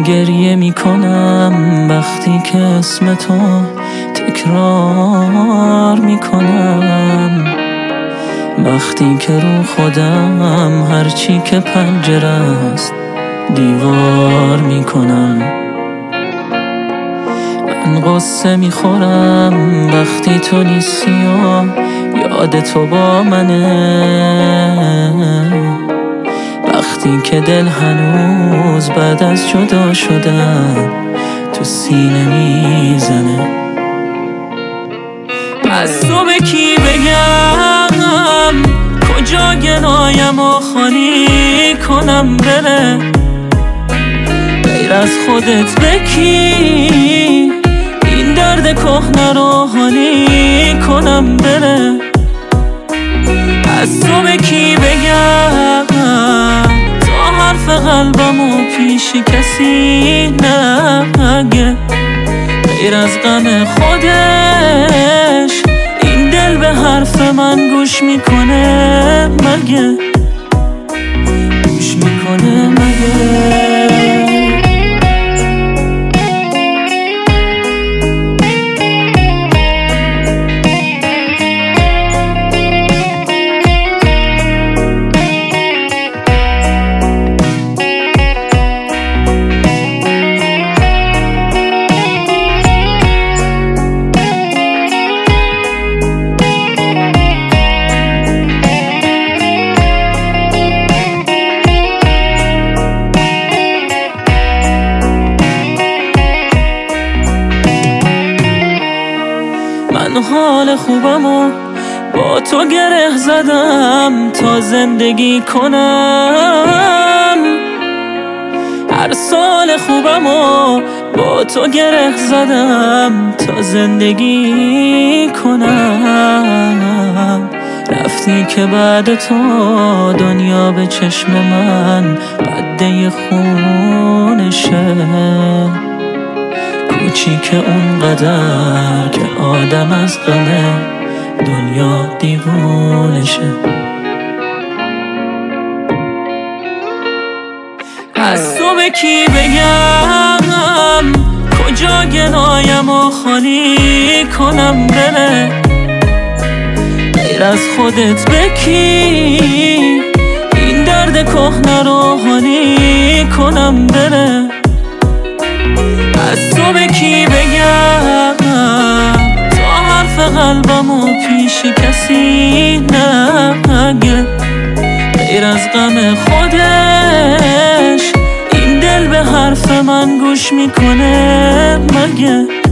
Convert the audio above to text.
گریه میکنم وقتی که اسم تو تکرار میکنم، وقتی که رو خودم هرچی که پنجره است دیوار میکنم. من قصه میخورم وقتی تو نیستی و یاد تو با منه، وقتی که دل هنوز بعد از جدا شدن تو سینه میزنه. از تو به کی بگم کجا گنایم و خالی کنم بره، غیر از خودت به کی این درد کهنه رو حالی کنم بره. از تو به کی بگم تا حرف قلبمو پیش کسی نگه، غیر از غم خودش این دل به حرف من گوش میکنه مگه، گوش میکنه مگه. من حال خوبمو با تو گره زدم تا زندگی کنم، هر سال خوبمو با تو گره زدم تا زندگی کنم. رفتی که بعد تو دنیا به چشم من قده خونشه، کوچیک اونقدر که آدم از غمه دنیا دیوونشه. از تو به کی بگم کجا گنایم و خالی کنم بره، غیر از خودت به کی این درد کهنه رو حالی کنم بره. از تو به کی بگم تا حرف قلبمو پیش کسی نگه، غیر از غم خودش این دل به حرف من گوش میکنه مگه.